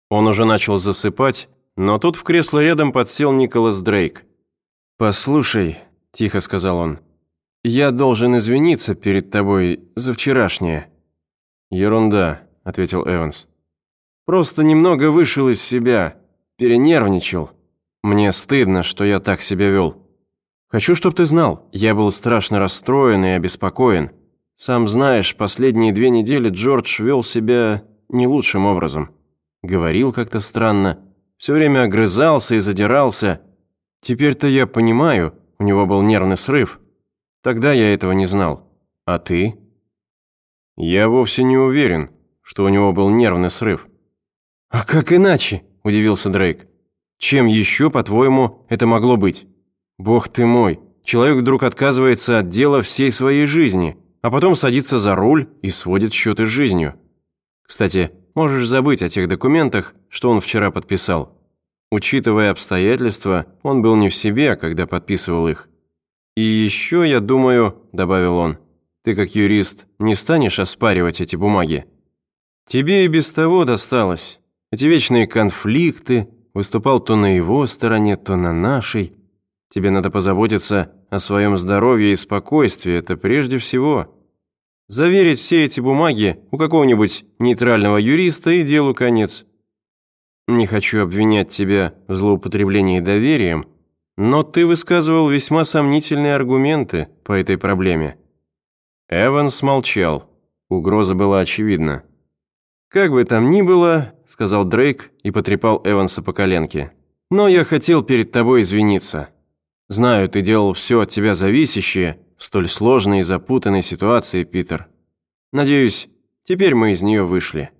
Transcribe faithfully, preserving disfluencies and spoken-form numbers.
Он уже начал засыпать, но тут в кресло рядом подсел Николас Дрейк. «Послушай», – тихо сказал он, – «я должен извиниться перед тобой за вчерашнее». «Ерунда», – ответил Эванс. «Просто немного вышел из себя, перенервничал. Мне стыдно, что я так себя вел. Хочу, чтоб ты знал, я был страшно расстроен и обеспокоен. Сам знаешь, последние две недели Джордж вел себя не лучшим образом. Говорил как-то странно, все время огрызался и задирался. Теперь-то я понимаю, у него был нервный срыв. Тогда я этого не знал. А ты?» «Я вовсе не уверен, что у него был нервный срыв». «А как иначе?» – удивился Дрейк. «Чем еще, по-твоему, это могло быть? Бог ты мой, человек вдруг отказывается от дела всей своей жизни, а потом садится за руль и сводит счеты с жизнью. Кстати, можешь забыть о тех документах, что он вчера подписал. Учитывая обстоятельства, он был не в себе, когда подписывал их. И еще, я думаю, — добавил он, — ты как юрист не станешь оспаривать эти бумаги. Тебе и без того досталось. Эти вечные конфликты, выступал то на его стороне, то на нашей. Тебе надо позаботиться о своем здоровье и спокойствии, это прежде всего. Заверить все эти бумаги у какого-нибудь нейтрального юриста и делу конец. Не хочу обвинять тебя в злоупотреблении доверием, но ты высказывал весьма сомнительные аргументы по этой проблеме». Эванс молчал. Угроза была очевидна. «Как бы там ни было, — сказал Дрейк и потрепал Эванса по коленке, — но я хотел перед тобой извиниться. Знаю, ты делал все от тебя зависящее в столь сложной и запутанной ситуации, Питер. Надеюсь, теперь мы из нее вышли».